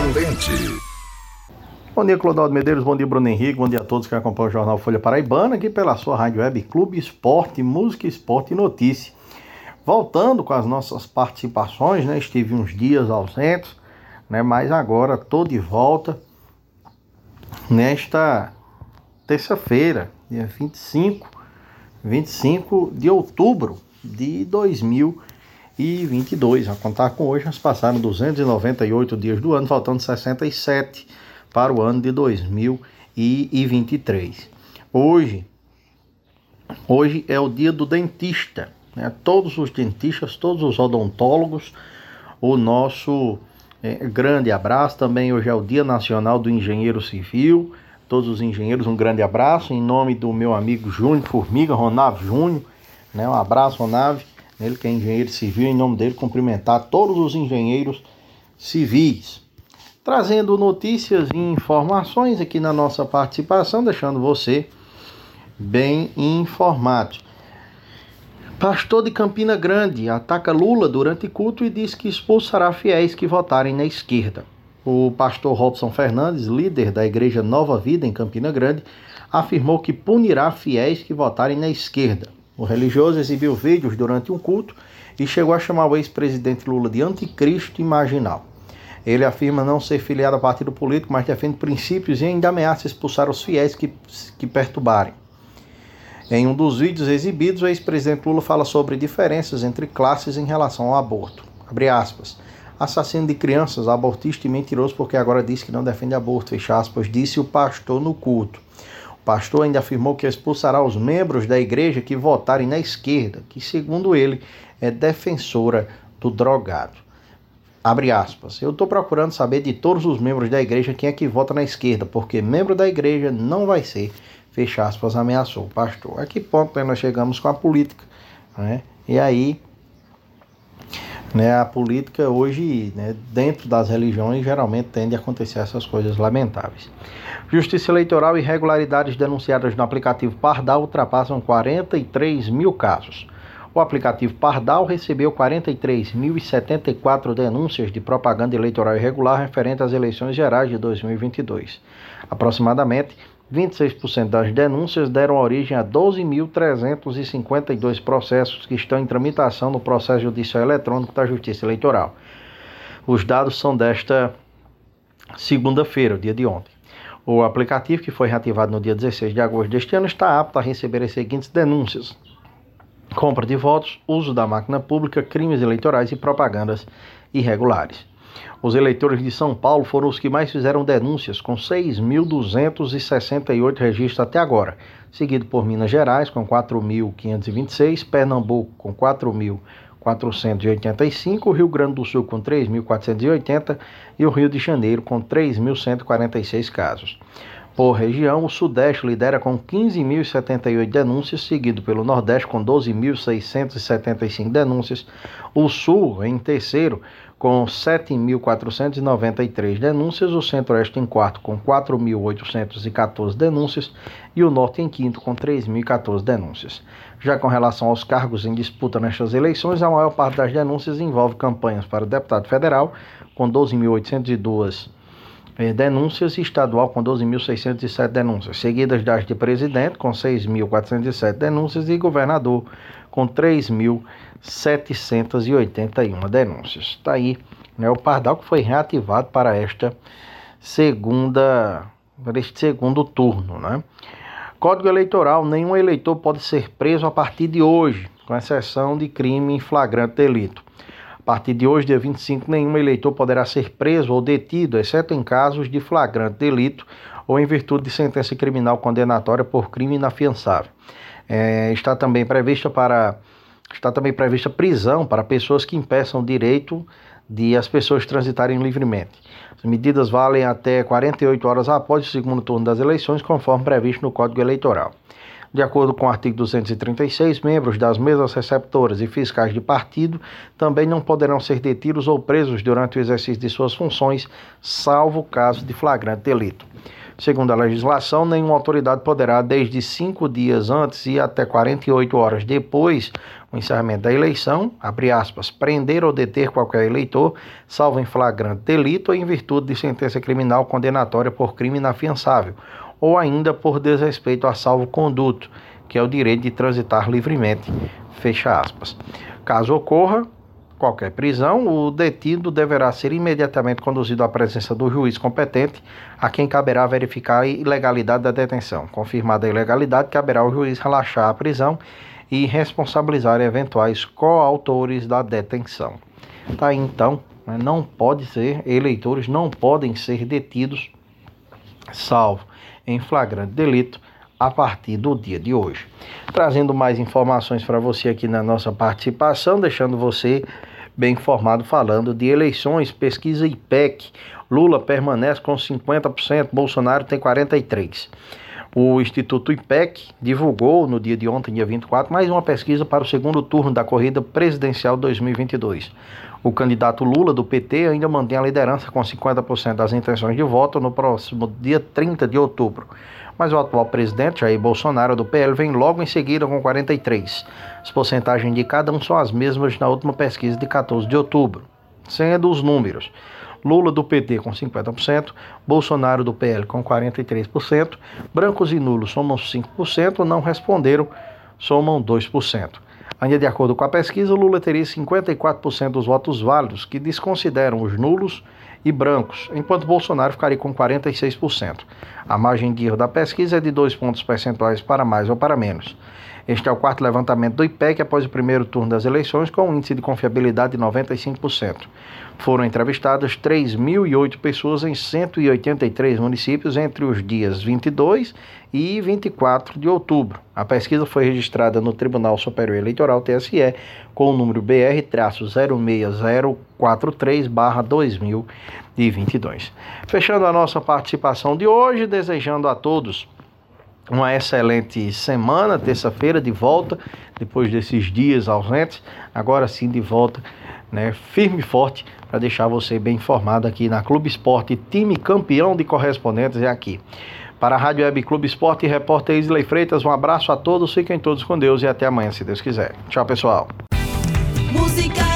Independente. Bom dia, Clodoaldo Medeiros, bom dia, Bruno Henrique, bom dia a todos que acompanham o Jornal Folha Paraibana, aqui pela sua Rádio Web Clube Esporte, Música, Esporte e Notícia. Voltando com as nossas participações, né? Estive uns dias ausentes, né? Mas agora estou de volta nesta terça-feira, dia 25 de outubro de 2022. A contar com hoje, nós passaram 298 dias do ano, faltando 67 para o ano de 2023. Hoje é o dia do dentista, né? Todos os dentistas, todos os odontólogos, o nosso grande abraço. Também hoje é o Dia Nacional do Engenheiro Civil. Todos os engenheiros, um grande abraço. Em nome do meu amigo Júnior Formiga, Ronave Júnior, né? Um abraço, Ronave, ele que é engenheiro civil. Em nome dele, cumprimentar todos os engenheiros civis. Trazendo notícias e informações aqui na nossa participação, deixando você bem informado. Pastor de Campina Grande ataca Lula durante culto e diz que expulsará fiéis que votarem na esquerda. O pastor Robson Fernandes, líder da Igreja Nova Vida em Campina Grande, afirmou que punirá fiéis que votarem na esquerda. O religioso exibiu vídeos durante um culto e chegou a chamar o ex-presidente Lula de anticristo imaginal. Ele afirma não ser filiado a partido político, mas defende princípios e ainda ameaça expulsar os fiéis que perturbarem. Em um dos vídeos exibidos, o ex-presidente Lula fala sobre diferenças entre classes em relação ao aborto. Abre aspas. Assassino de crianças, abortista e mentiroso porque agora diz que não defende aborto, fecha aspas, disse o pastor no culto. O pastor ainda afirmou que expulsará os membros da igreja que votarem na esquerda, que segundo ele é defensora do drogado. Abre aspas. Eu estou procurando saber de todos os membros da igreja quem é que vota na esquerda, porque membro da igreja não vai ser, fecha aspas, ameaçou o pastor. A que ponto nós chegamos com a política, né? E aí, né, a política hoje, né, dentro das religiões, geralmente tende a acontecer essas coisas lamentáveis. Justiça Eleitoral e irregularidades denunciadas no aplicativo Pardal ultrapassam 43 mil casos. O aplicativo Pardal recebeu 43.074 denúncias de propaganda eleitoral irregular referente às eleições gerais de 2022. Aproximadamente 26% das denúncias deram origem a 12.352 processos que estão em tramitação no processo judicial eletrônico da Justiça Eleitoral. Os dados são desta segunda-feira, o dia de ontem. O aplicativo, que foi reativado no dia 16 de agosto deste ano, está apto a receber as seguintes denúncias: compra de votos, uso da máquina pública, crimes eleitorais e propagandas irregulares. Os eleitores de São Paulo foram os que mais fizeram denúncias, com 6.268 registros até agora, seguido por Minas Gerais, com 4.526, Pernambuco, com 4.485, Rio Grande do Sul, com 3.480 e o Rio de Janeiro, com 3.146 casos. Por região, o Sudeste lidera com 15.078 denúncias, seguido pelo Nordeste com 12.675 denúncias, o Sul em terceiro com 7.493 denúncias, o Centro-Oeste em quarto com 4.814 denúncias e o Norte em quinto com 3.014 denúncias. Já com relação aos cargos em disputa nestas eleições, a maior parte das denúncias envolve campanhas para deputado federal, com 12.802 denúncias, e estadual com 12.607 denúncias, seguidas das de presidente com 6.407 denúncias e governador com 3.781 denúncias. Está aí, né, o Pardal, que foi reativado para este segundo turno, né? Código Eleitoral: nenhum eleitor pode ser preso a partir de hoje, com exceção de crime em flagrante delito. A partir de hoje, dia 25, nenhum eleitor poderá ser preso ou detido, exceto em casos de flagrante delito ou em virtude de sentença criminal condenatória por crime inafiançável. Está também prevista prisão para pessoas que impeçam o direito de as pessoas transitarem livremente. As medidas valem até 48 horas após o segundo turno das eleições, conforme previsto no Código Eleitoral. De acordo com o artigo 236, membros das mesas receptoras e fiscais de partido também não poderão ser detidos ou presos durante o exercício de suas funções, salvo caso de flagrante delito. Segundo a legislação, nenhuma autoridade poderá, desde 5 dias antes e até 48 horas depois do encerramento da eleição, abre aspas, prender ou deter qualquer eleitor, salvo em flagrante delito ou em virtude de sentença criminal condenatória por crime inafiançável, ou ainda por desrespeito a salvo-conduto, que é o direito de transitar livremente, fecha aspas. Caso ocorra qualquer prisão, o detido deverá ser imediatamente conduzido à presença do juiz competente, a quem caberá verificar a ilegalidade da detenção. Confirmada a ilegalidade, caberá ao juiz relaxar a prisão e responsabilizar eventuais coautores da detenção. Tá aí, então, não pode ser, eleitores não podem ser detidos, salvo em flagrante delito, a partir do dia de hoje. Trazendo mais informações para você aqui na nossa participação, deixando você bem informado, falando de eleições, pesquisa IPEC. Lula permanece com 50%, Bolsonaro tem 43%. O Instituto IPEC divulgou no dia de ontem, dia 24, mais uma pesquisa para o segundo turno da corrida presidencial 2022. O candidato Lula, do PT, ainda mantém a liderança com 50% das intenções de voto no próximo dia 30 de outubro. Mas o atual presidente, Jair Bolsonaro, do PL, vem logo em seguida com 43%. As porcentagens de cada um são as mesmas na última pesquisa de 14 de outubro. Sendo os números: Lula, do PT, com 50%, Bolsonaro, do PL, com 43%, brancos e nulos somam 5%, não responderam, somam 2%. Ainda de acordo com a pesquisa, Lula teria 54% dos votos válidos, que desconsideram os nulos e brancos, enquanto Bolsonaro ficaria com 46%. A margem de erro da pesquisa é de 2 pontos percentuais para mais ou para menos. Este é o quarto levantamento do IPEC após o primeiro turno das eleições, com um índice de confiabilidade de 95%. Foram entrevistadas 3.008 pessoas em 183 municípios entre os dias 22 e 24 de outubro. A pesquisa foi registrada no Tribunal Superior Eleitoral, TSE, com o número BR-06043/2022. Fechando a nossa participação de hoje, desejando a todos uma excelente semana, terça-feira de volta, depois desses dias ausentes, agora sim de volta, firme e forte, para deixar você bem informado aqui na Clube Esporte, time campeão de correspondentes é aqui. Para a Rádio Web Clube Esporte, repórter Isley Freitas, um abraço a todos, fiquem todos com Deus e até amanhã, se Deus quiser. Tchau, pessoal. Música